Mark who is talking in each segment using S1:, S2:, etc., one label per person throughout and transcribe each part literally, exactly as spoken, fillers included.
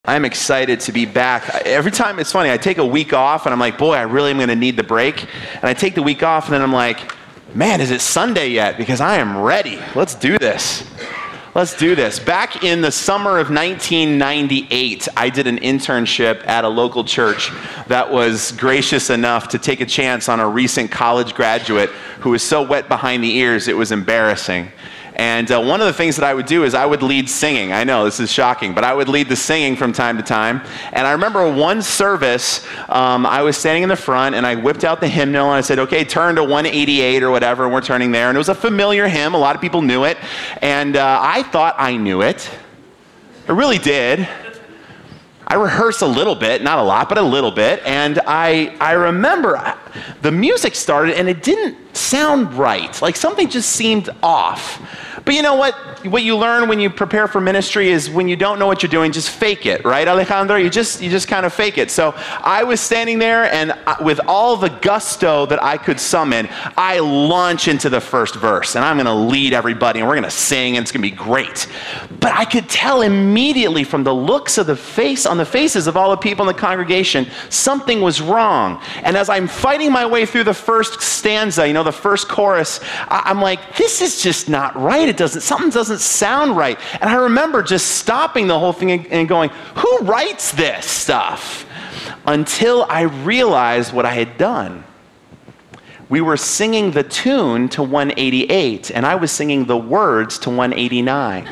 S1: I'm excited to be back. Every time, it's funny, I take a week off and I'm like, boy, I really am going to need the break. And I take the week off and then I'm like, man, is it Sunday yet? Because I am ready. Let's do this. Let's do this. Back in the summer of nineteen ninety-eight, I did an internship at a local church that was gracious enough to take a chance on a recent college graduate who was so wet behind the ears, it was embarrassing. And uh, one of the things that I would do is I would lead singing. I know, this is shocking, but I would lead the singing from time to time. And I remember one service, um, I was standing in the front, and I whipped out the hymnal, and I said, okay, turn to one eighty-eight or whatever, and we're turning there. And it was a familiar hymn. A lot of people knew it. And uh, I thought I knew it. I really did. I rehearsed a little bit, not a lot, but a little bit. And I, I remember the music started, and it didn't sound right. Like something just seemed off. But you know what? What you learn when you prepare for ministry is when you don't know what you're doing, just fake it, right, Alejandro? You just you just kind of fake it. So I was standing there, and with all the gusto that I could summon, I launch into the first verse, and I'm going to lead everybody, and we're going to sing, and it's going to be great. But I could tell immediately from the looks of the face on the faces of all the people in the congregation, something was wrong. And as I'm fighting my way through the first stanza, you know, the first chorus, I'm like, this is just not right. It doesn't, something doesn't sound right. And I remember just stopping the whole thing and going, who writes this stuff? Until I realized what I had done. We were singing the tune to one eighty-eight, and I was singing the words to one eighty-nine.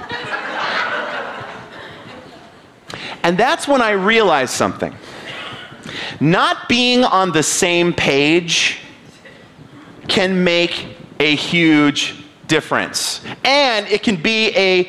S1: And that's when I realized something. Not being on the same page can make a huge difference. And it can be a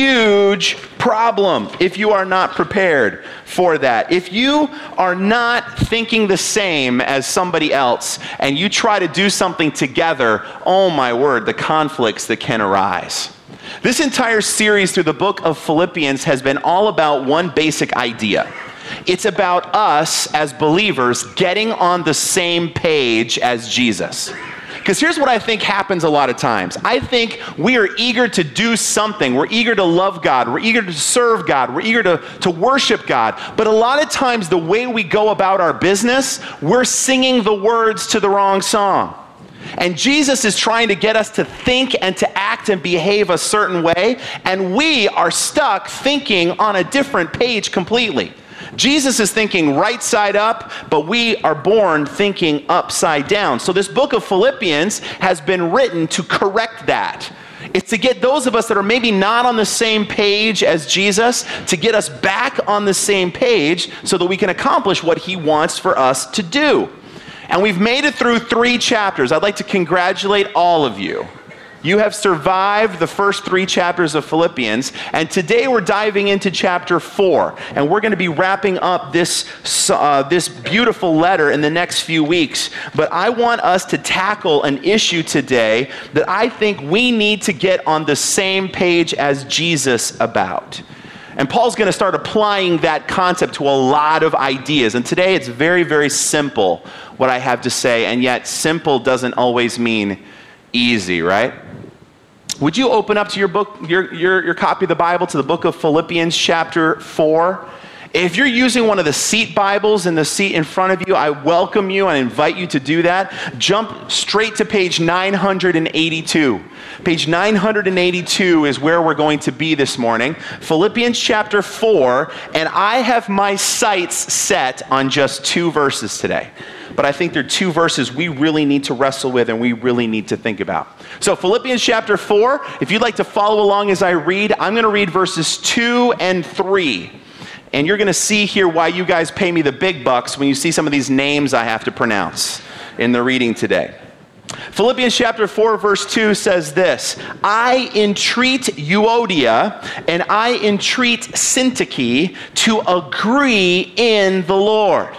S1: huge problem if you are not prepared for that. If you are not thinking the same as somebody else and you try to do something together, oh my word, the conflicts that can arise. This entire series through the book of Philippians has been all about one basic idea. It's about us as believers getting on the same page as Jesus. Because here's what I think happens a lot of times. I think we are eager to do something. We're eager to love God. We're eager to serve God. We're eager to, to worship God. But a lot of times the way we go about our business, we're singing the words to the wrong song. And Jesus is trying to get us to think and to act and behave a certain way, and we are stuck thinking on a different page completely. Jesus is thinking right side up, but we are born thinking upside down. So this book of Philippians has been written to correct that. It's to get those of us that are maybe not on the same page as Jesus, to get us back on the same page so that we can accomplish what he wants for us to do. And we've made it through three chapters. I'd like to congratulate all of you. You have survived the first three chapters of Philippians, and today we're diving into chapter four, and we're going to be wrapping up this, uh, this beautiful letter in the next few weeks. But I want us to tackle an issue today that I think we need to get on the same page as Jesus about. And Paul's going to start applying that concept to a lot of ideas. And today it's very, very simple what I have to say, and yet simple doesn't always mean easy, right? Would you open up to your book, your, your, your copy of the Bible, to the book of Philippians chapter four? If you're using one of the seat Bibles in the seat in front of you, I welcome you and invite you to do that. Jump straight to page nine hundred eighty-two. Page nine hundred eighty-two is where we're going to be this morning. Philippians chapter four, and I have my sights set on just two verses today. But I think there are two verses we really need to wrestle with and we really need to think about. So Philippians chapter four, if you'd like to follow along as I read, I'm going to read verses two and three. And you're going to see here why you guys pay me the big bucks when you see some of these names I have to pronounce in the reading today. Philippians chapter four verse two says this: I entreat Euodia and I entreat Syntyche to agree in the Lord.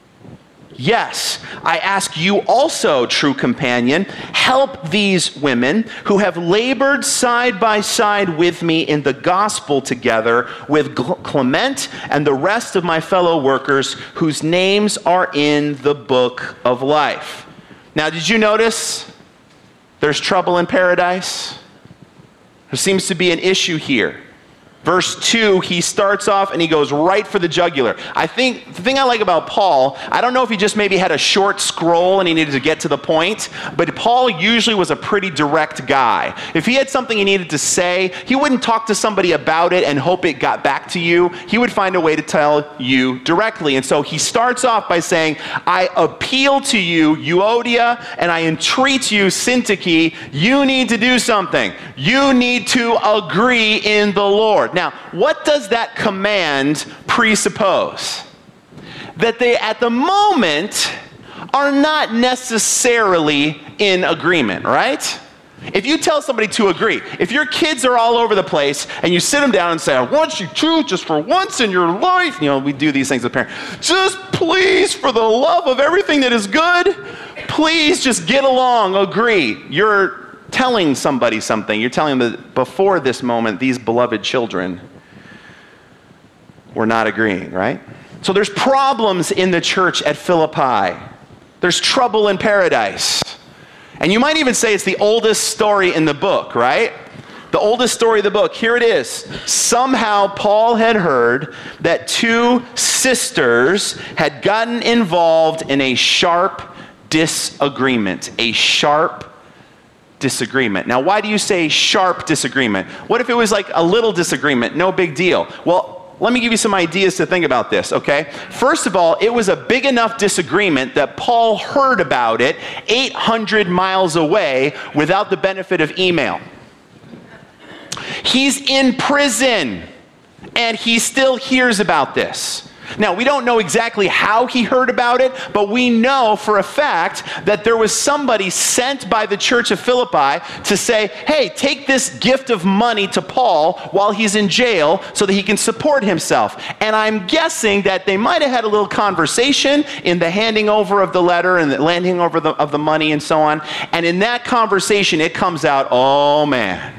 S1: Yes, I ask you also, true companion, help these women who have labored side by side with me in the gospel together with Clement and the rest of my fellow workers whose names are in the book of life. Now, did you notice there's trouble in paradise? There seems to be an issue here. Verse two, he starts off and he goes right for the jugular. I think, the thing I like about Paul, I don't know if he just maybe had a short scroll and he needed to get to the point, but Paul usually was a pretty direct guy. If he had something he needed to say, he wouldn't talk to somebody about it and hope it got back to you. He would find a way to tell you directly. And so he starts off by saying, I appeal to you, Euodia, and I entreat you, Syntyche, you need to do something. You need to agree in the Lord. Now, what does that command presuppose? That they, at the moment, are not necessarily in agreement, right? If you tell somebody to agree, if your kids are all over the place and you sit them down and say, I want you to, just for once in your life, you know, we do these things with parents, just please, for the love of everything that is good, please just get along, agree. You're telling somebody something. You're telling them that before this moment, these beloved children were not agreeing, right? So there's problems in the church at Philippi. There's trouble in paradise. And you might even say it's the oldest story in the book, right? The oldest story of the book. Here it is. Somehow Paul had heard that two sisters had gotten involved in a sharp disagreement. A sharp disagreement. Now, why do you say sharp disagreement? What if it was like a little disagreement? No big deal. Well, let me give you some ideas to think about this, okay? First of all, it was a big enough disagreement that Paul heard about it eight hundred miles away without the benefit of email. He's in prison, and he still hears about this. Now, we don't know exactly how he heard about it, but we know for a fact that there was somebody sent by the church of Philippi to say, hey, take this gift of money to Paul while he's in jail so that he can support himself. And I'm guessing that they might have had a little conversation in the handing over of the letter and the handing over the, of the money and so on. And in that conversation, it comes out, oh man,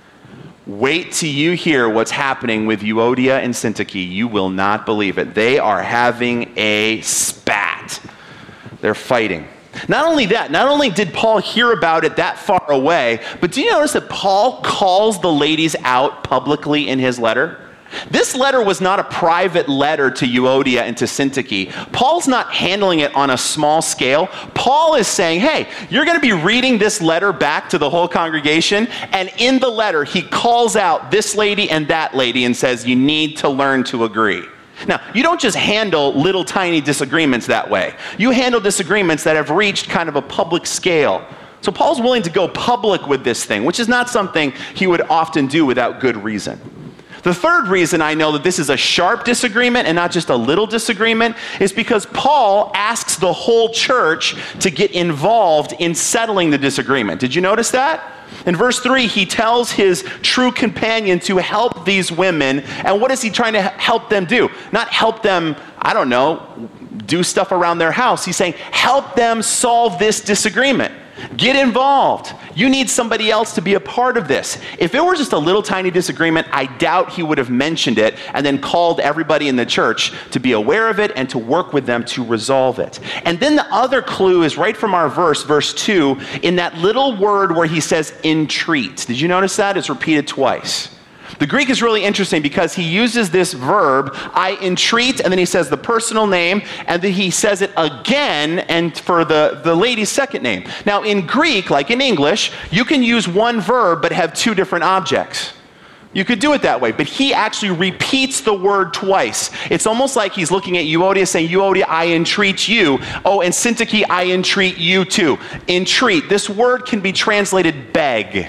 S1: wait till you hear what's happening with Euodia and Syntyche. You will not believe it. They are having a spat. They're fighting. Not only that, not only did Paul hear about it that far away, but do you notice that Paul calls the ladies out publicly in his letter? This letter was not a private letter to Euodia and to Syntyche. Paul's not handling it on a small scale. Paul is saying, hey, you're going to be reading this letter back to the whole congregation, and in the letter, he calls out this lady and that lady and says, you need to learn to agree. Now, you don't just handle little tiny disagreements that way. You handle disagreements that have reached kind of a public scale. So Paul's willing to go public with this thing, which is not something he would often do without good reason. The third reason I know that this is a sharp disagreement and not just a little disagreement is because Paul asks the whole church to get involved in settling the disagreement. Did you notice that? In verse three, he tells his true companion to help these women. And what is he trying to help them do? Not help them, I don't know, do stuff around their house. He's saying, help them solve this disagreement. Get involved. You need somebody else to be a part of this. If it were just a little tiny disagreement, I doubt he would have mentioned it and then called everybody in the church to be aware of it and to work with them to resolve it. And then the other clue is right from our verse, verse two, in that little word where he says entreat. Did you notice that? It's repeated twice. The Greek is really interesting because he uses this verb, I entreat, and then he says the personal name, and then he says it again and for the, the lady's second name. Now in Greek, like in English, you can use one verb but have two different objects. You could do it that way, but he actually repeats the word twice. It's almost like he's looking at Euodia saying, Euodia, I entreat you. Oh, and Syntyche, I entreat you too. Entreat, this word can be translated beg.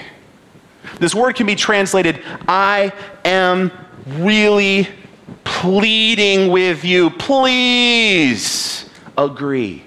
S1: This word can be translated, I am really pleading with you. Please agree.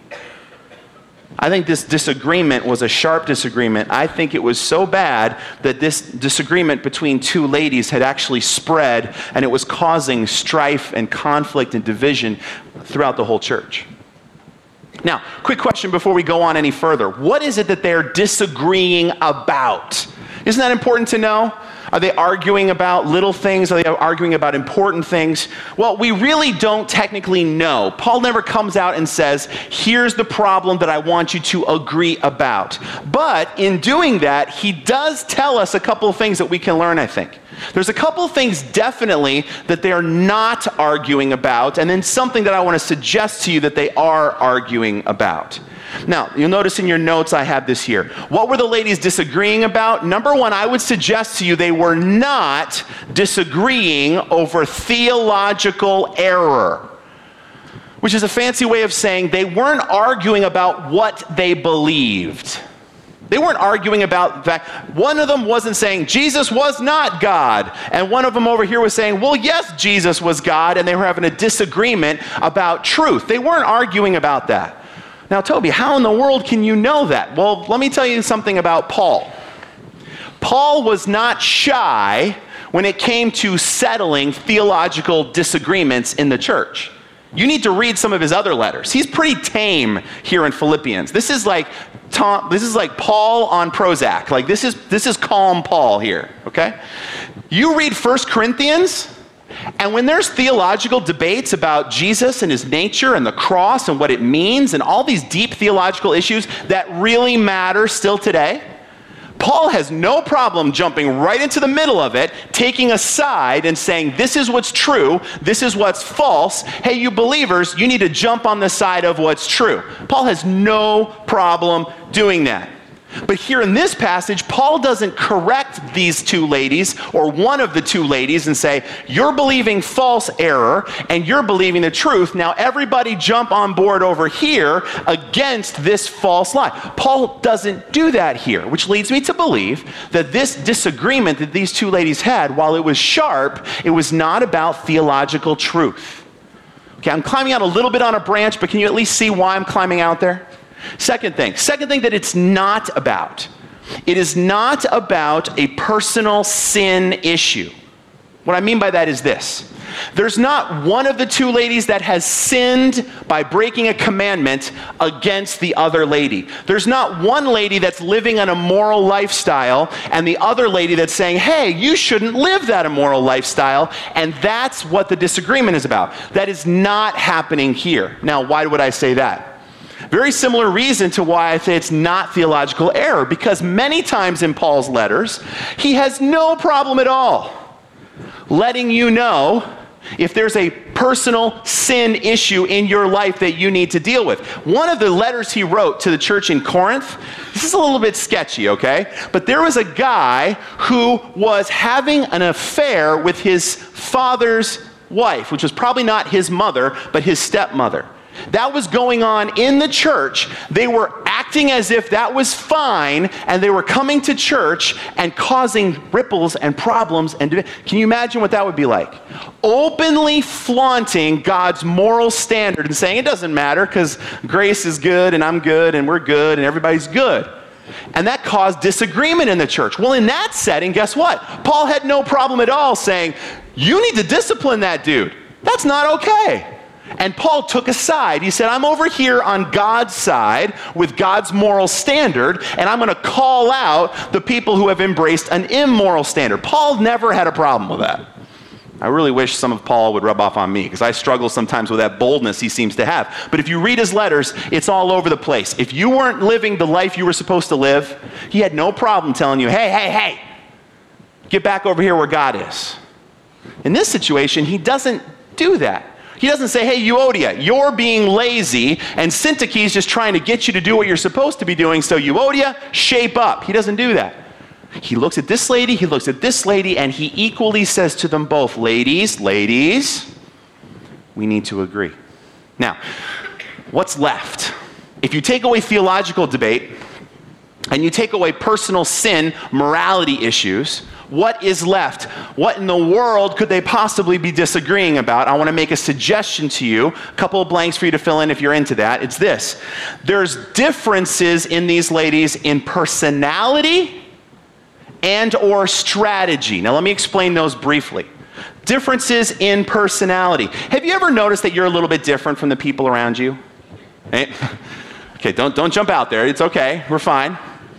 S1: I think this disagreement was a sharp disagreement. I think it was so bad that this disagreement between two ladies had actually spread, and it was causing strife and conflict and division throughout the whole church. Now, quick question before we go on any further. What is it that they're disagreeing about? Isn't that important to know? Are they arguing about little things? Are they arguing about important things? Well, we really don't technically know. Paul never comes out and says, here's the problem that I want you to agree about. But in doing that, he does tell us a couple of things that we can learn, I think. There's a couple things definitely that they are not arguing about, and then something that I want to suggest to you that they are arguing about. Now, you'll notice in your notes I have this here. What were the ladies disagreeing about? Number one, I would suggest to you they were not disagreeing over theological error, which is a fancy way of saying they weren't arguing about what they believed. They weren't arguing about that. One of them wasn't saying Jesus was not God, and one of them over here was saying, well, yes, Jesus was God, and they were having a disagreement about truth. They weren't arguing about that. Now, Toby, how in the world can you know that? Well, let me tell you something about Paul. Paul was not shy when it came to settling theological disagreements in the church. You need to read some of his other letters. He's pretty tame here in Philippians. This is like Tom, this is like Paul on Prozac. Like this is this is calm Paul here, okay? You read First Corinthians, and when there's theological debates about Jesus and his nature and the cross and what it means and all these deep theological issues that really matter still today, Paul has no problem jumping right into the middle of it, taking a side and saying, this is what's true, this is what's false. Hey, you believers, you need to jump on the side of what's true. Paul has no problem doing that. But here in this passage, Paul doesn't correct these two ladies or one of the two ladies and say, you're believing false error and you're believing the truth. Now everybody jump on board over here against this false lie. Paul doesn't do that here, which leads me to believe that this disagreement that these two ladies had, while it was sharp, it was not about theological truth. Okay, I'm climbing out a little bit on a branch, but can you at least see why I'm climbing out there? Second thing, second thing that it's not about. It is not about a personal sin issue. What I mean by that is this. There's not one of the two ladies that has sinned by breaking a commandment against the other lady. There's not one lady that's living an immoral lifestyle and the other lady that's saying, hey, you shouldn't live that immoral lifestyle, and that's what the disagreement is about. That is not happening here. Now, why would I say that? Very similar reason to why I say it's not theological error, because many times in Paul's letters, he has no problem at all letting you know if there's a personal sin issue in your life that you need to deal with. One of the letters he wrote to the church in Corinth, this is a little bit sketchy, okay? But there was a guy who was having an affair with his father's wife, which was probably not his mother, but his stepmother. That was going on in the church. They were acting as if that was fine, and they were coming to church and causing ripples and problems. And can you imagine what that would be like? Openly flaunting God's moral standard and saying, it doesn't matter because grace is good and I'm good and we're good and everybody's good. And that caused disagreement in the church. Well, in that setting, guess what? Paul had no problem at all saying, you need to discipline that dude. That's not okay. And Paul took a side. He said, I'm over here on God's side with God's moral standard, and I'm going to call out the people who have embraced an immoral standard. Paul never had a problem with that. I really wish some of Paul would rub off on me, because I struggle sometimes with that boldness he seems to have. But if you read his letters, it's all over the place. If you weren't living the life you were supposed to live, he had no problem telling you, hey, hey, hey, get back over here where God is. In this situation, he doesn't do that. He doesn't say, hey, Euodia, you're being lazy, and Syntyche is just trying to get you to do what you're supposed to be doing, so Euodia, shape up. He doesn't do that. He looks at this lady, he looks at this lady, and he equally says to them both, ladies, ladies, we need to agree. Now, what's left? If you take away theological debate, and you take away personal sin, morality issues, what is left? What in the world could they possibly be disagreeing about? I want to make a suggestion to you, a couple of blanks for you to fill in if you're into that. It's this. There's differences in these ladies in personality and or strategy. Now let me explain those briefly. Differences in personality. Have you ever noticed that you're a little bit different from the people around you? Hey? Okay, don't, don't jump out there. It's okay. We're fine.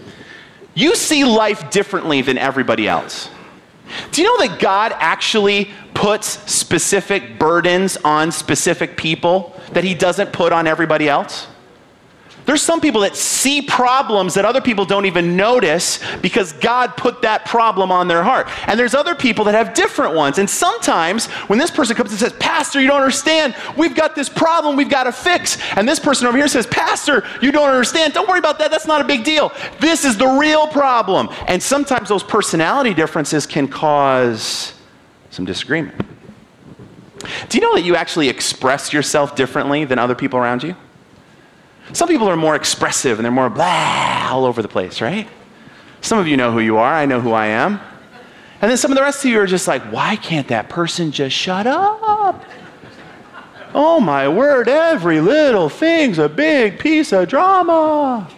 S1: You see life differently than everybody else. Do you know that God actually puts specific burdens on specific people that he doesn't put on everybody else? There's some people that see problems that other people don't even notice because God put that problem on their heart. And there's other people that have different ones. And sometimes when this person comes and says, Pastor, you don't understand. We've got this problem we've got to fix. And this person over here says, Pastor, you don't understand. Don't worry about that. That's not a big deal. This is the real problem. And sometimes those personality differences can cause some disagreement. Do you know that you actually express yourself differently than other people around you? Some people are more expressive and they're more blah all over the place, right? Some of you know who you are. I know who I am. And then some of the rest of you are just like, why can't that person just shut up? Oh my word, every little thing's a big piece of drama.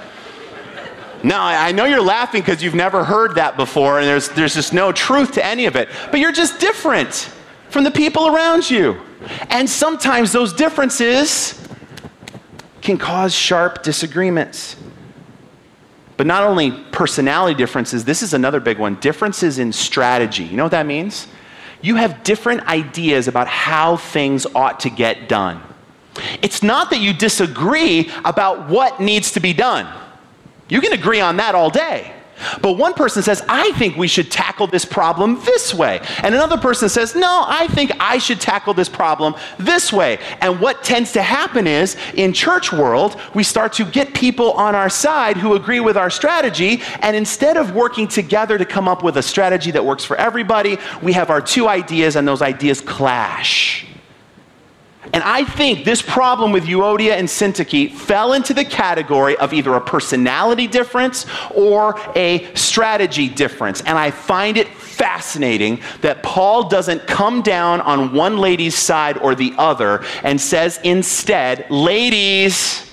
S1: Now, I know you're laughing because you've never heard that before and there's, there's just no truth to any of it. But you're just different from the people around you. And sometimes those differences can cause sharp disagreements. But not only personality differences, this is another big one, differences in strategy. You know what that means? You have different ideas about how things ought to get done. It's not that you disagree about what needs to be done. You can agree on that all day. But one person says, I think we should tackle this problem this way. And another person says, no, I think I should tackle this problem this way. And what tends to happen is, in church world, we start to get people on our side who agree with our strategy, and instead of working together to come up with a strategy that works for everybody, we have our two ideas, and those ideas clash. And I think this problem with Euodia and Syntyche fell into the category of either a personality difference or a strategy difference. And I find it fascinating that Paul doesn't come down on one lady's side or the other and says instead, ladies,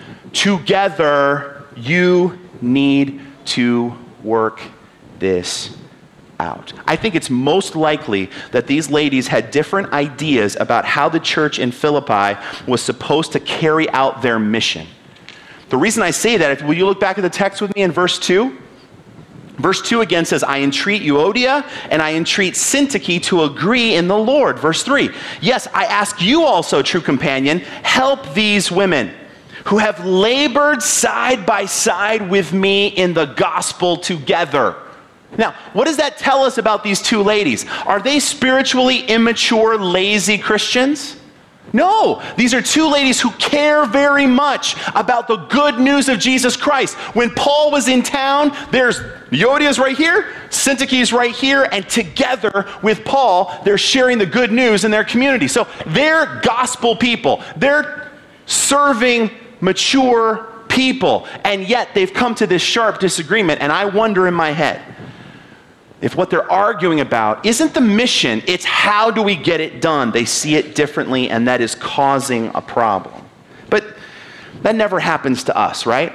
S1: together you need to work this out. I think it's most likely that these ladies had different ideas about how the church in Philippi was supposed to carry out their mission. The reason I say that, will you look back at the text with me in verse two? Verse two again says, I entreat Euodia and I entreat Syntyche to agree in the Lord. Verse three, yes, I ask you also, true companion, help these women who have labored side by side with me in the gospel together. Now, what does that tell us about these two ladies? Are they spiritually immature, lazy Christians? No, these are two ladies who care very much about the good news of Jesus Christ. When Paul was in town, there's Euodia's right here, Syntyche's right here, and together with Paul, they're sharing the good news in their community. So they're gospel people. They're serving mature people, and yet they've come to this sharp disagreement, and I wonder in my head, if what they're arguing about isn't the mission, it's how do we get it done. They see it differently, and that is causing a problem. But that never happens to us, right?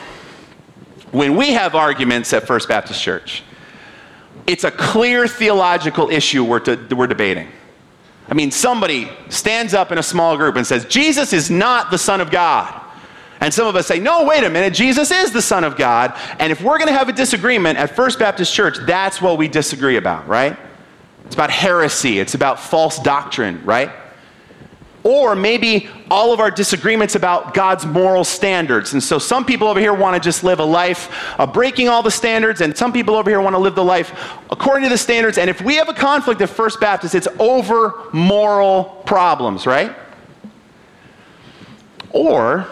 S1: When we have arguments at First Baptist Church, it's a clear theological issue we're, to, we're debating. I mean, somebody stands up in a small group and says, Jesus is not the Son of God. And some of us say, no, wait a minute, Jesus is the Son of God. And if we're going to have a disagreement at First Baptist Church, that's what we disagree about, right? It's about heresy. It's about false doctrine, right? Or maybe all of our disagreements about God's moral standards. And so some people over here want to just live a life of breaking all the standards, and some people over here want to live the life according to the standards. And if we have a conflict at First Baptist, it's over moral problems, right? Or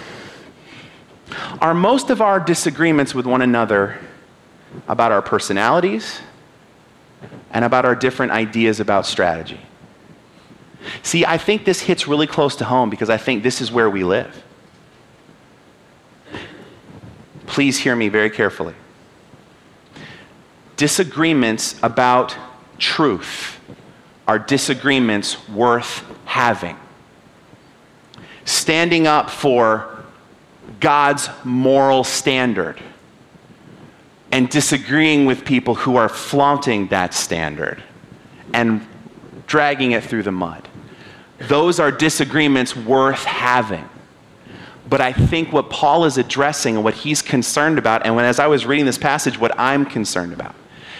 S1: are most of our disagreements with one another about our personalities and about our different ideas about strategy? See, I think this hits really close to home because I think this is where we live. Please hear me very carefully. Disagreements about truth are disagreements worth having. Standing up for God's moral standard and disagreeing with people who are flaunting that standard and dragging it through the mud. Those are disagreements worth having. But I think what Paul is addressing and what he's concerned about, and when as I was reading this passage, what I'm concerned about,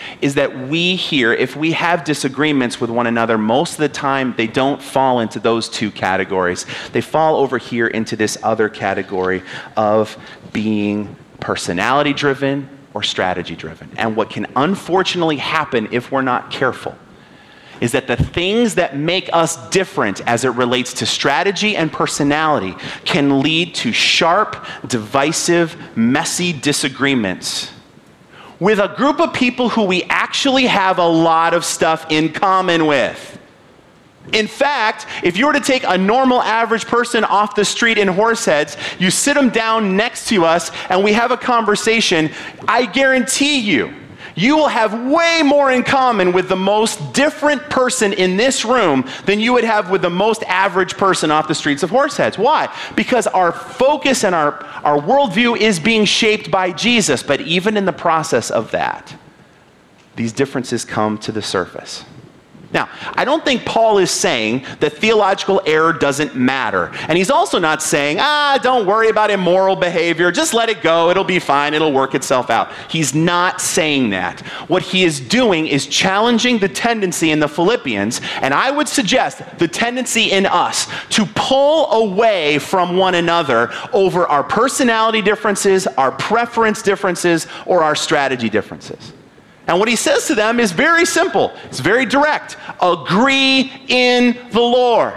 S1: is that we here, if we have disagreements with one another, most of the time they don't fall into those two categories. They fall over here into this other category of being personality-driven or strategy-driven. And what can unfortunately happen if we're not careful is that the things that make us different as it relates to strategy and personality can lead to sharp, divisive, messy disagreements with a group of people who we actually have a lot of stuff in common with. In fact, if you were to take a normal average person off the street in Horseheads, you sit them down next to us and we have a conversation, I guarantee you, you will have way more in common with the most different person in this room than you would have with the most average person off the streets of Horseheads. Why? Because our focus and our, our worldview is being shaped by Jesus. But even in the process of that, these differences come to the surface. Now, I don't think Paul is saying that theological error doesn't matter. And he's also not saying, ah, don't worry about immoral behavior. Just let it go. It'll be fine. It'll work itself out. He's not saying that. What he is doing is challenging the tendency in the Philippians, and I would suggest the tendency in us, to pull away from one another over our personality differences, our preference differences, or our strategy differences. And what he says to them is very simple. It's very direct. Agree in the Lord.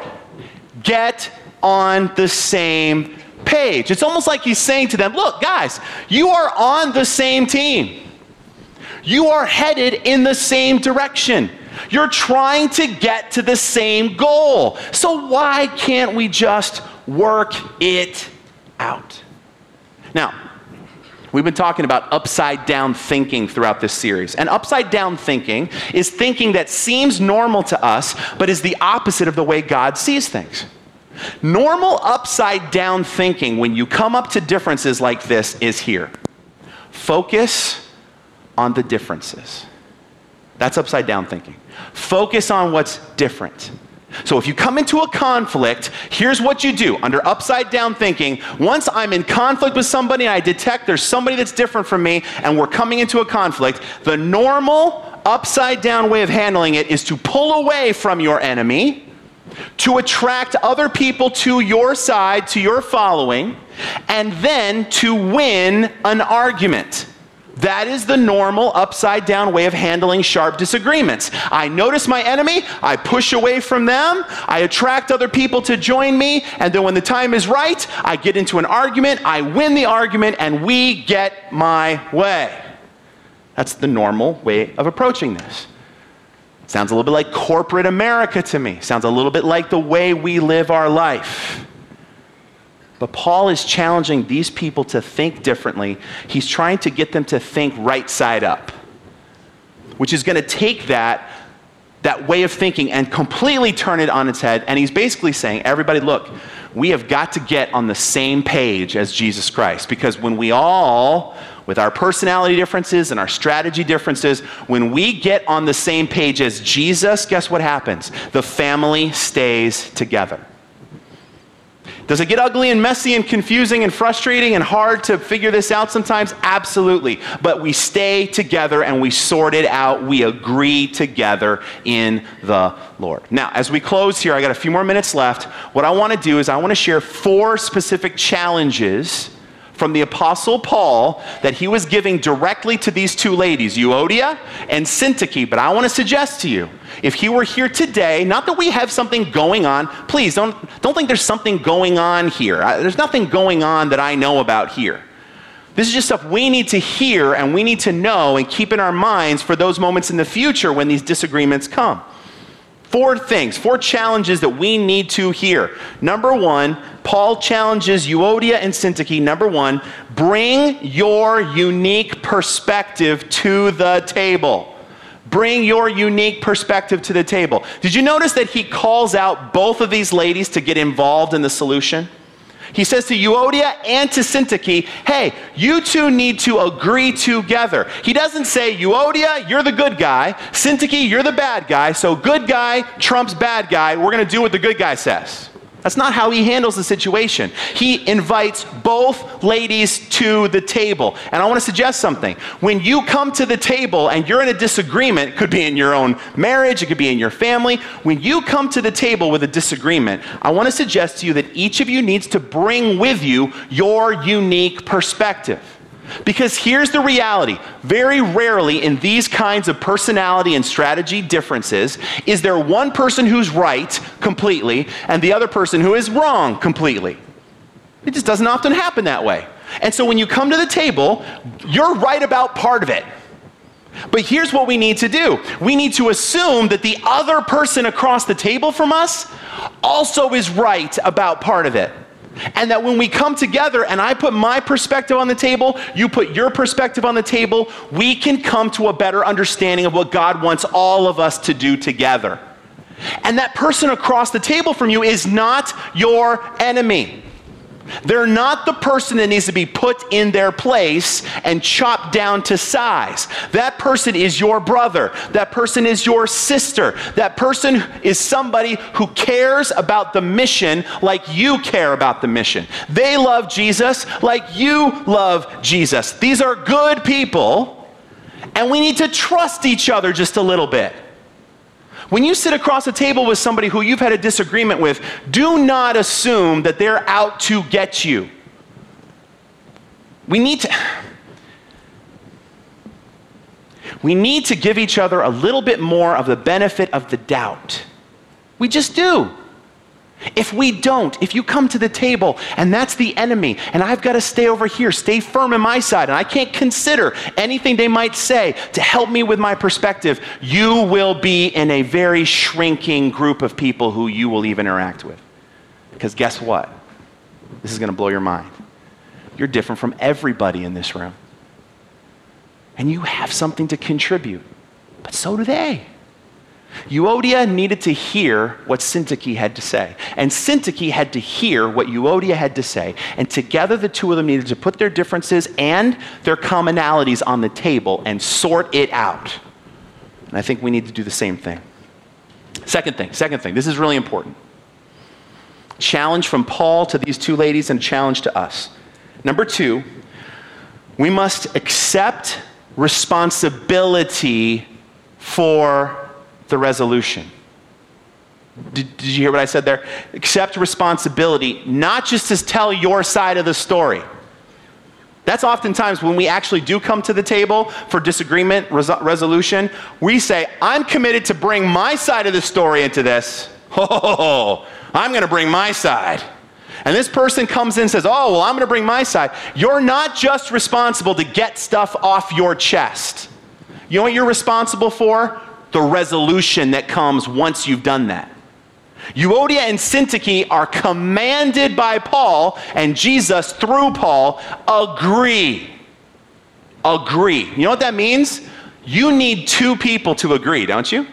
S1: Get on the same page. It's almost like he's saying to them, look, guys, you are on the same team. You are headed in the same direction. You're trying to get to the same goal. So why can't we just work it out? Now, we've been talking about upside down thinking throughout this series. And upside down thinking is thinking that seems normal to us, but is the opposite of the way God sees things. Normal upside down thinking, when you come up to differences like this, is here. Focus on the differences. That's upside down thinking. Focus on what's different. So if you come into a conflict, here's what you do. Under upside down thinking, once I'm in conflict with somebody and I detect there's somebody that's different from me and we're coming into a conflict, the normal upside down way of handling it is to pull away from your enemy, to attract other people to your side, to your following, and then to win an argument. That is the normal upside down way of handling sharp disagreements. I notice my enemy, I push away from them, I attract other people to join me, and then when the time is right, I get into an argument, I win the argument, and we get my way. That's the normal way of approaching this. Sounds a little bit like corporate America to me. Sounds a little bit like the way we live our life. But Paul is challenging these people to think differently. He's trying to get them to think right side up, which is going to take that, that way of thinking and completely turn it on its head. And he's basically saying, everybody, look, we have got to get on the same page as Jesus Christ. Because when we all, with our personality differences and our strategy differences, when we get on the same page as Jesus, guess what happens? The family stays together. Does it get ugly and messy and confusing and frustrating and hard to figure this out sometimes? Absolutely. But we stay together and we sort it out. We agree together in the Lord. Now, as we close here, I got a few more minutes left. What I want to do is I want to share four specific challenges from the Apostle Paul that he was giving directly to these two ladies, Euodia and Syntyche. But I want to suggest to you, if he were here today, not that we have something going on, please don't, don't think there's something going on here. There's nothing going on that I know about here. This is just stuff we need to hear and we need to know and keep in our minds for those moments in the future when these disagreements come. Four things, four challenges that we need to hear. Number one, Paul challenges Euodia and Syntyche. Number one, bring your unique perspective to the table. Bring your unique perspective to the table. Did you notice that he calls out both of these ladies to get involved in the solution? He says to Euodia and to Syntyche, hey, you two need to agree together. He doesn't say, Euodia, you're the good guy. Syntyche, you're the bad guy. So good guy trumps bad guy. We're going to do what the good guy says. That's not how he handles the situation. He invites both ladies to the table. And I want to suggest something. When you come to the table and you're in a disagreement, it could be in your own marriage, it could be in your family. When you come to the table with a disagreement, I want to suggest to you that each of you needs to bring with you your unique perspective. Because here's the reality. Very rarely in these kinds of personality and strategy differences is there one person who's right completely and the other person who is wrong completely. It just doesn't often happen that way. And so when you come to the table, you're right about part of it. But here's what we need to do. We need to assume that the other person across the table from us also is right about part of it. And that when we come together and I put my perspective on the table, you put your perspective on the table, we can come to a better understanding of what God wants all of us to do together. And that person across the table from you is not your enemy. They're not the person that needs to be put in their place and chopped down to size. That person is your brother. That person is your sister. That person is somebody who cares about the mission like you care about the mission. They love Jesus like you love Jesus. These are good people, and we need to trust each other just a little bit. When you sit across the table with somebody who you've had a disagreement with, do not assume that they're out to get you. We need to, we need to give each other a little bit more of the benefit of the doubt. We just do. If we don't, if you come to the table and that's the enemy, and I've got to stay over here, stay firm in my side, and I can't consider anything they might say to help me with my perspective, you will be in a very shrinking group of people who you will even interact with. Because guess what? This is going to blow your mind. You're different from everybody in this room. And you have something to contribute, but so do they. Euodia needed to hear what Syntyche had to say. And Syntyche had to hear what Euodia had to say. And together the two of them needed to put their differences and their commonalities on the table and sort it out. And I think we need to do the same thing. Second thing, second thing, this is really important. Challenge from Paul to these two ladies and challenge to us. Number two, we must accept responsibility for the resolution. Did, did you hear what I said there? Accept responsibility, not just to tell your side of the story. That's oftentimes when we actually do come to the table for disagreement res- resolution, we say, I'm committed to bring my side of the story into this. Oh, I'm going to bring my side. And this person comes in and says, oh, well, I'm going to bring my side. You're not just responsible to get stuff off your chest. You know what you're responsible for? The resolution that comes once you've done that. Euodia and Syntyche are commanded by Paul, and Jesus, through Paul, agree. Agree. You know what that means? You need two people to agree, don't you?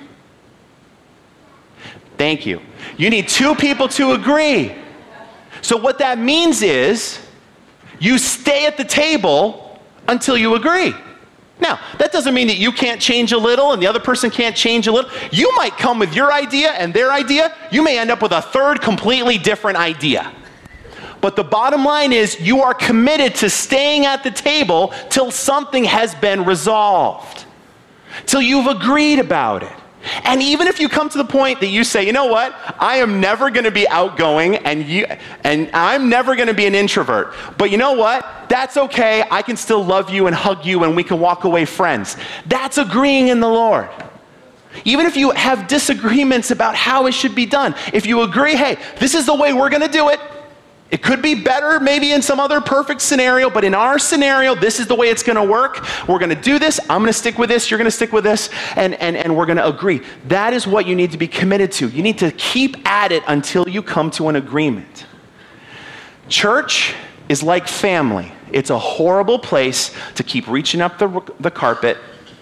S1: Thank you. You need two people to agree. So what that means is you stay at the table until you agree. Now, that doesn't mean that you can't change a little and the other person can't change a little. You might come with your idea and their idea. You may end up with a third completely different idea. But the bottom line is you are committed to staying at the table till something has been resolved, till you've agreed about it. And even if you come to the point that you say, you know what, I am never going to be outgoing and you, and I'm never going to be an introvert. But you know what? That's okay. I can still love you and hug you and we can walk away friends. That's agreeing in the Lord. Even if you have disagreements about how it should be done, if you agree, hey, this is the way we're going to do it. It could be better maybe in some other perfect scenario, but in our scenario, this is the way it's going to work. We're going to do this. I'm going to stick with this. You're going to stick with this. And, and, and we're going to agree. That is what you need to be committed to. You need to keep at it until you come to an agreement. Church is like family. It's a horrible place to keep reaching up the, the carpet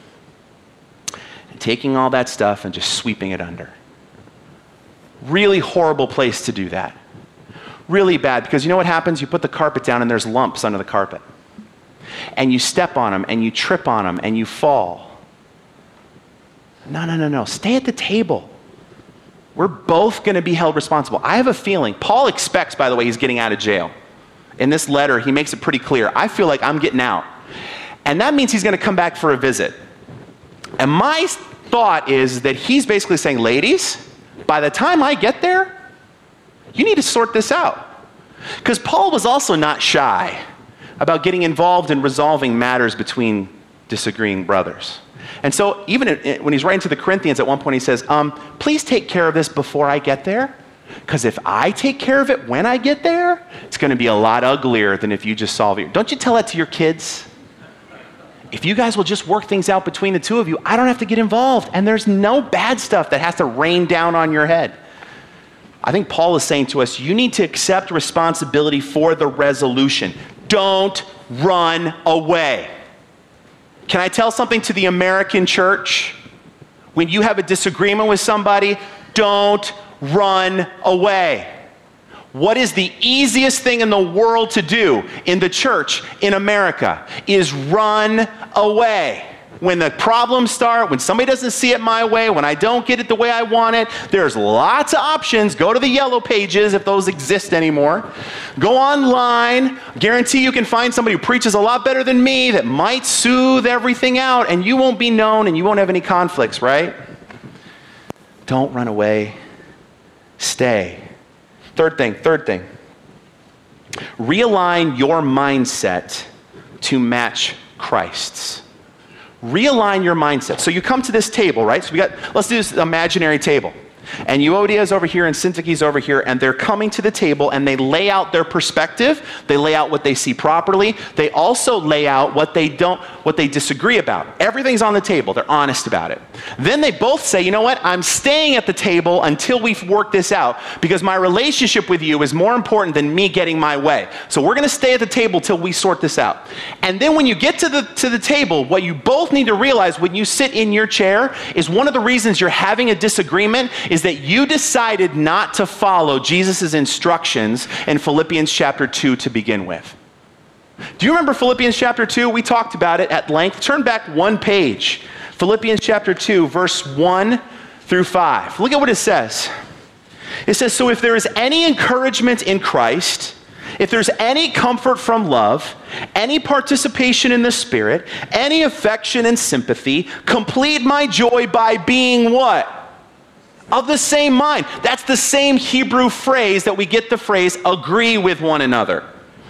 S1: and taking all that stuff and just sweeping it under. Really horrible place to do that. Really bad, because you know what happens? You put the carpet down and there's lumps under the carpet. And you step on them and you trip on them and you fall. No, no, no, no. Stay at the table. We're both going to be held responsible. I have a feeling, Paul expects, by the way, he's getting out of jail. In this letter, he makes it pretty clear. I feel like I'm getting out. And that means he's going to come back for a visit. And my thought is that he's basically saying, ladies, by the time I get there, you need to sort this out. Because Paul was also not shy about getting involved in resolving matters between disagreeing brothers. And so even when he's writing to the Corinthians, at one point he says, um, please take care of this before I get there. Because if I take care of it when I get there, it's going to be a lot uglier than if you just solve it. Don't you tell that to your kids? If you guys will just work things out between the two of you, I don't have to get involved. And there's no bad stuff that has to rain down on your head. I think Paul is saying to us, you need to accept responsibility for the resolution. Don't run away. Can I tell something to the American church? When you have a disagreement with somebody, don't run away. What is the easiest thing in the world to do in the church in America is run away. When the problems start, when somebody doesn't see it my way, when I don't get it the way I want it, there's lots of options. Go to the yellow pages if those exist anymore. Go online. Guarantee you can find somebody who preaches a lot better than me that might soothe everything out, and you won't be known and you won't have any conflicts, right? Don't run away. Stay. Third thing, third thing. Realign your mindset to match Christ's. Realign your mindset. So you come to this table, right? So we got, let's do this imaginary table. And Euodia is over here and Syntyche is over here, and they're coming to the table and they lay out their perspective. They lay out what they see properly. They also lay out what they don't, what they disagree about. Everything's on the table. They're honest about it. Then they both say, you know what? I'm staying at the table until we've worked this out because my relationship with you is more important than me getting my way. So we're going to stay at the table till we sort this out. And then when you get to the, to the table, what you both need to realize when you sit in your chair is one of the reasons you're having a disagreement is that you decided not to follow Jesus' instructions in Philippians chapter two to begin with. Do you remember Philippians chapter two? We talked about it at length. Turn back one page. Philippians chapter two, verse one through five. Look at what it says. It says, so if there is any encouragement in Christ, if there's any comfort from love, any participation in the Spirit, any affection and sympathy, complete my joy by being what? Of the same mind. That's the same Hebrew phrase that we get the phrase agree with one another.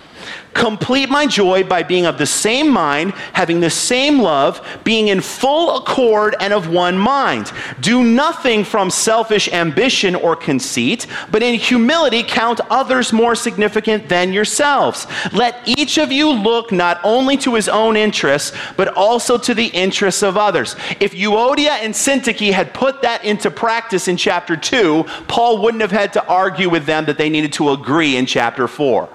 S1: Complete my joy by being of the same mind, having the same love, being in full accord and of one mind. Do nothing from selfish ambition or conceit, but in humility count others more significant than yourselves. Let each of you look not only to his own interests, but also to the interests of others. If Euodia and Syntyche had put that into practice in chapter two, Paul wouldn't have had to argue with them that they needed to agree in chapter four.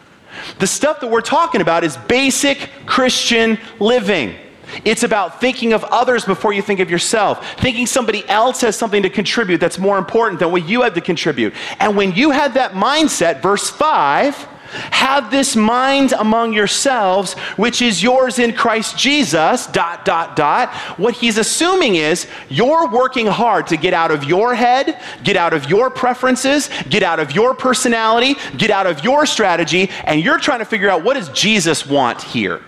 S1: The stuff that we're talking about is basic Christian living. It's about thinking of others before you think of yourself. Thinking somebody else has something to contribute that's more important than what you have to contribute. And when you have that mindset, verse five, have this mind among yourselves, which is yours in Christ Jesus, dot, dot, dot. What he's assuming is you're working hard to get out of your head, get out of your preferences, get out of your personality, get out of your strategy, and you're trying to figure out what does Jesus want here.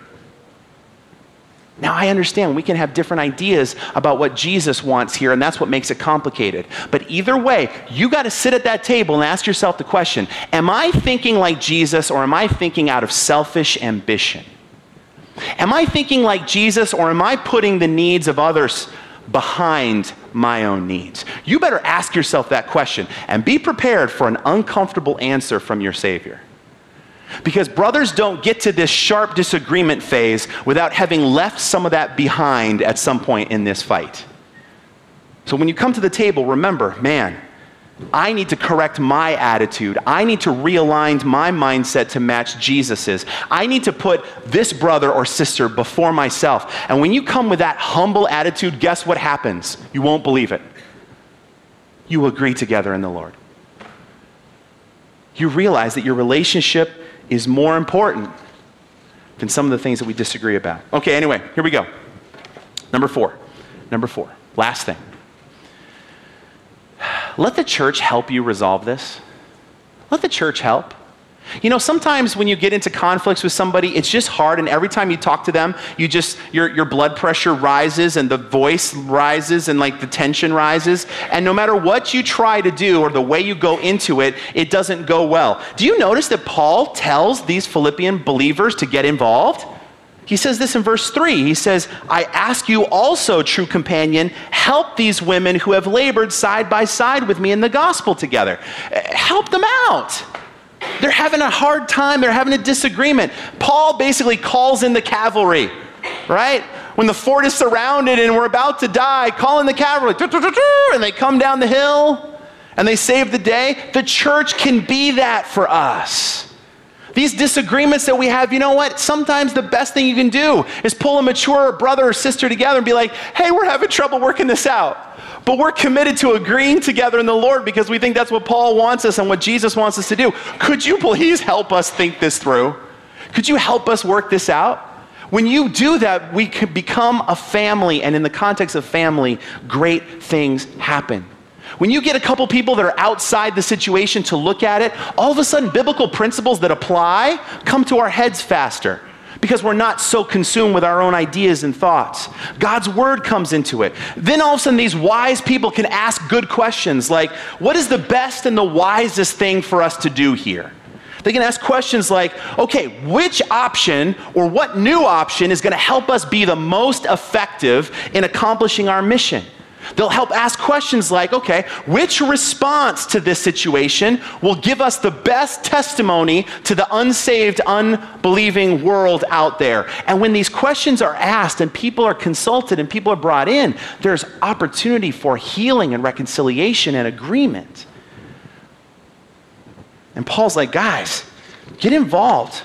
S1: Now, I understand we can have different ideas about what Jesus wants here, and that's what makes it complicated. But either way, you got to sit at that table and ask yourself the question, am I thinking like Jesus or am I thinking out of selfish ambition? Am I thinking like Jesus or am I putting the needs of others behind my own needs? You better ask yourself that question and be prepared for an uncomfortable answer from your Savior. Because brothers don't get to this sharp disagreement phase without having left some of that behind at some point in this fight. So when you come to the table, remember, man, I need to correct my attitude. I need to realign my mindset to match Jesus's. I need to put this brother or sister before myself. And when you come with that humble attitude, guess what happens? You won't believe it. You agree together in the Lord. You realize that your relationship is more important than some of the things that we disagree about. Okay, anyway, here we go. Number four. Number four. Last thing. let the church help you resolve this. Let the church help. You know, sometimes when you get into conflicts with somebody, it's just hard, and every time you talk to them, you just, your, your blood pressure rises, and the voice rises, and like the tension rises, and no matter what you try to do, or the way you go into it, it doesn't go well. Do you notice that Paul tells these Philippian believers to get involved? He says this in verse three. He says, I ask you also, true companion, help these women who have labored side by side with me in the gospel together. Help them out. They're having a hard time. They're having a disagreement. Paul basically calls in the cavalry, right? When the fort is surrounded and we're about to die, call in the cavalry, and they come down the hill and they save the day. The church can be that for us. These disagreements that we have, you know what? Sometimes the best thing you can do is pull a mature brother or sister together and be like, hey, we're having trouble working this out. But we're committed to agreeing together in the Lord because we think that's what Paul wants us and what Jesus wants us to do. Could you please help us think this through? Could you help us work this out? When you do that, we can become a family, and in the context of family, great things happen. When you get a couple people that are outside the situation to look at it, all of a sudden biblical principles that apply come to our heads faster because we're not so consumed with our own ideas and thoughts. God's word comes into it. Then all of a sudden these wise people can ask good questions like, what is the best and the wisest thing for us to do here? They can ask questions like, okay, which option or what new option is going to help us be the most effective in accomplishing our mission? They'll help ask questions like, okay, which response to this situation will give us the best testimony to the unsaved, unbelieving world out there? And when these questions are asked and people are consulted and people are brought in, there's opportunity for healing and reconciliation and agreement. And Paul's like, guys, get involved.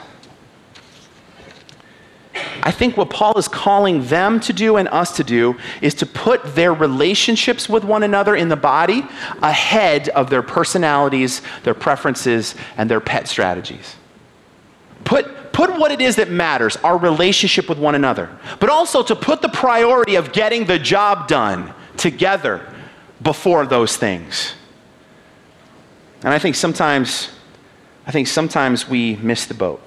S1: I think what Paul is calling them to do and us to do is to put their relationships with one another in the body ahead of their personalities, their preferences, and their pet strategies. Put, put what it is that matters, our relationship with one another, but also to put the priority of getting the job done together before those things. And I think sometimes, I think sometimes we miss the boat.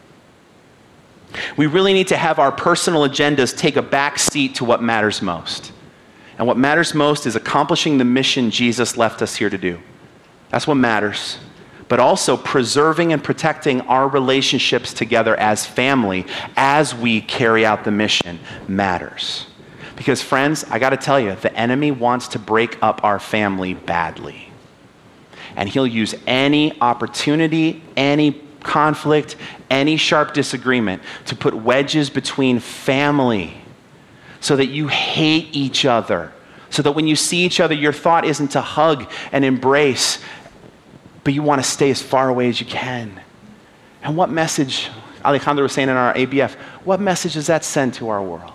S1: We really need to have our personal agendas take a back seat to what matters most. And what matters most is accomplishing the mission Jesus left us here to do. That's what matters. But also preserving and protecting our relationships together as family as we carry out the mission matters. Because friends, I got to tell you, the enemy wants to break up our family badly. And he'll use any opportunity, any conflict, any sharp disagreement to put wedges between family so that you hate each other, so that when you see each other, your thought isn't to hug and embrace, but you want to stay as far away as you can. And what message, Alejandro was saying in our A B F, what message does that send to our world?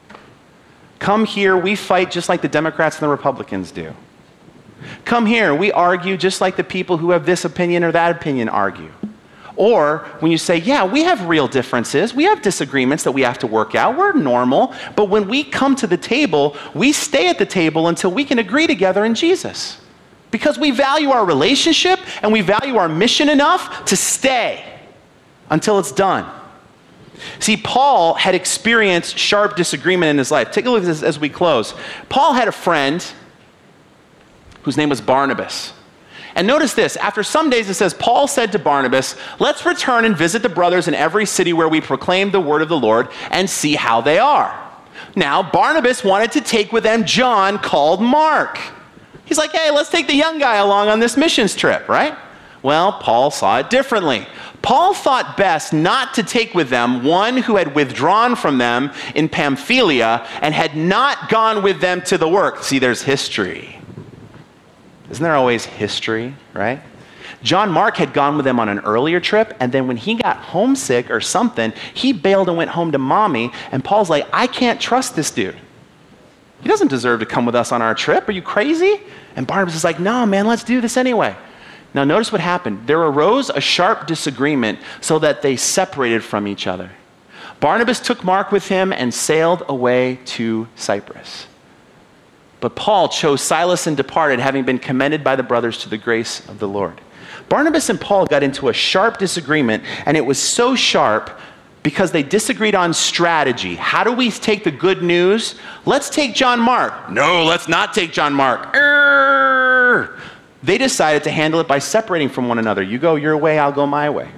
S1: Come here, we fight just like the Democrats and the Republicans do. Come here, we argue just like the people who have this opinion or that opinion argue. Or when you say, yeah, we have real differences, we have disagreements that we have to work out, we're normal, but when we come to the table, we stay at the table until we can agree together in Jesus. Because we value our relationship and we value our mission enough to stay until it's done. See, Paul had experienced sharp disagreement in his life. Take a look at this as we close. Paul had a friend whose name was Barnabas. And notice this, after some days it says, Paul said to Barnabas, let's return and visit the brothers in every city where we proclaim the word of the Lord and see how they are. Now, Barnabas wanted to take with them John called Mark. He's like, hey, let's take the young guy along on this missions trip, right? Well, Paul saw it differently. Paul thought best not to take with them one who had withdrawn from them in Pamphylia and had not gone with them to the work. See, there's history. Isn't there always history, right? John Mark had gone with them on an earlier trip, and then when he got homesick or something, he bailed and went home to mommy, and Paul's like, I can't trust this dude. He doesn't deserve to come with us on our trip. Are you crazy? And Barnabas is like, no, man, let's do this anyway. Now notice what happened. There arose a sharp disagreement so that they separated from each other. Barnabas took Mark with him and sailed away to Cyprus. But Paul chose Silas and departed, having been commended by the brothers to the grace of the Lord. Barnabas and Paul got into a sharp disagreement, and it was so sharp because they disagreed on strategy. How do we take the good news? Let's take John Mark. No, let's not take John Mark. Err. They decided to handle it by separating from one another. You go your way, I'll go my way.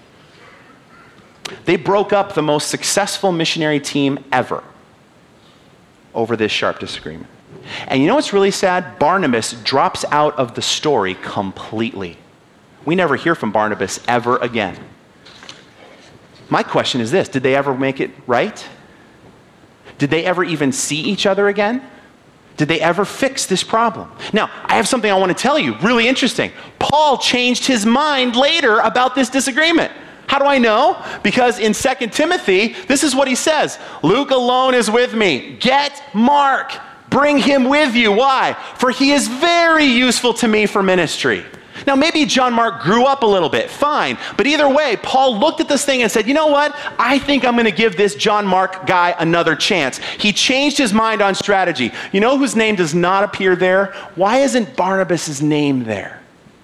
S1: They broke up the most successful missionary team ever over this sharp disagreement. And you know what's really sad? Barnabas drops out of the story completely. We never hear from Barnabas ever again. My question is this: did they ever make it right? Did they ever even see each other again? Did they ever fix this problem? Now, I have something I want to tell you, really interesting. Paul changed his mind later about this disagreement. How do I know? Because in Second Timothy, this is what he says: Luke alone is with me. Get Mark. Bring him with you. Why? For he is very useful to me for ministry. Now, maybe John Mark grew up a little bit. Fine. But either way, Paul looked at this thing and said, you know what? I think I'm going to give this John Mark guy another chance. He changed his mind on strategy. You know whose name does not appear there? Why isn't Barnabas' name there?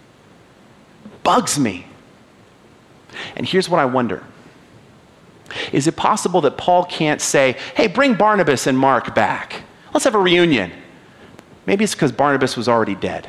S1: Bugs me. And here's what I wonder. Is it possible that Paul can't say, hey, bring Barnabas and Mark back? Let's have a reunion. Maybe it's because Barnabas was already dead.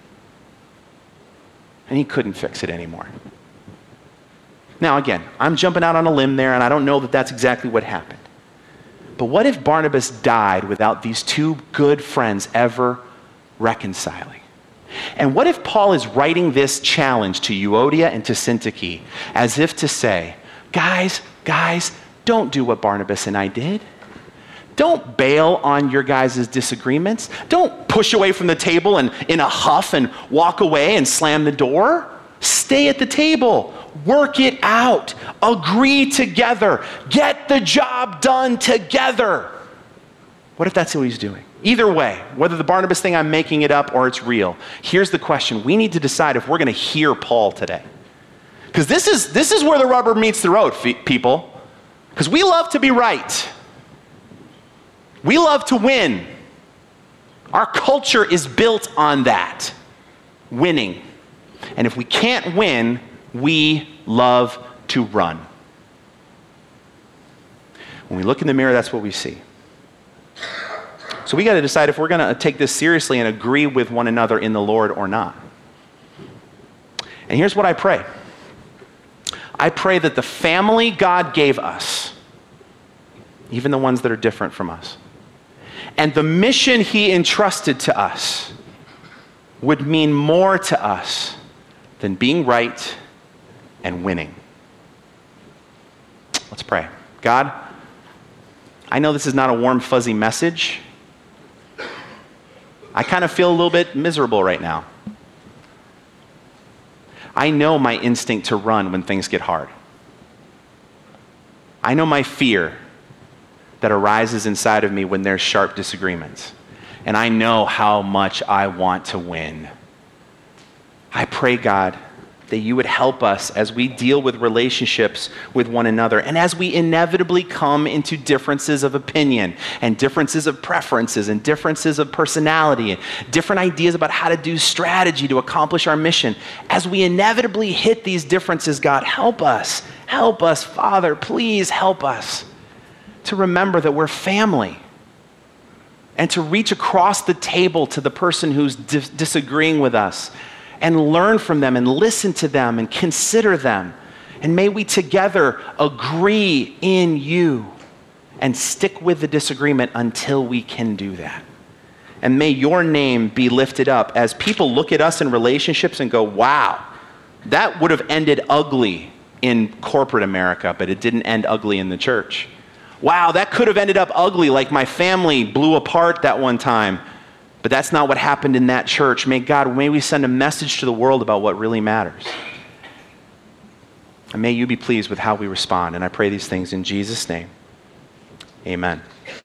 S1: And he couldn't fix it anymore. Now again, I'm jumping out on a limb there, and I don't know that that's exactly what happened. But what if Barnabas died without these two good friends ever reconciling? And what if Paul is writing this challenge to Euodia and to Syntyche as if to say, guys, guys, don't do what Barnabas and I did. Don't bail on your guys' disagreements. Don't push away from the table and in a huff and walk away and slam the door. Stay at the table. Work it out. Agree together. Get the job done together. What if that's what he's doing? Either way, whether the Barnabas thing, I'm making it up or it's real, here's the question. We need to decide if we're going to hear Paul today. Because this is, this is where the rubber meets the road, people. Because we love to be right. We love to win. Our culture is built on that. Winning. And if we can't win, we love to run. When we look in the mirror, that's what we see. So we got to decide if we're going to take this seriously and agree with one another in the Lord or not. And here's what I pray. I pray that the family God gave us, even the ones that are different from us, and the mission he entrusted to us would mean more to us than being right and winning. Let's pray. God, I know this is not a warm, fuzzy message. I kind of feel a little bit miserable right now. I know my instinct to run when things get hard. I know my fear that arises inside of me when there's sharp disagreements. And I know how much I want to win. I pray, God, that you would help us as we deal with relationships with one another, and as we inevitably come into differences of opinion and differences of preferences and differences of personality and different ideas about how to do strategy to accomplish our mission. As we inevitably hit these differences, God, help us. Help us, Father, please help us to remember that we're family, and to reach across the table to the person who's dis- disagreeing with us and learn from them and listen to them and consider them. And may we together agree in you and stick with the disagreement until we can do that. And may your name be lifted up as people look at us in relationships and go, wow, that would have ended ugly in corporate America, but it didn't end ugly in the church. Wow, that could have ended up ugly, like my family blew apart that one time. But that's not what happened in that church. May God, may we send a message to the world about what really matters. And may you be pleased with how we respond. And I pray these things in Jesus' name. Amen.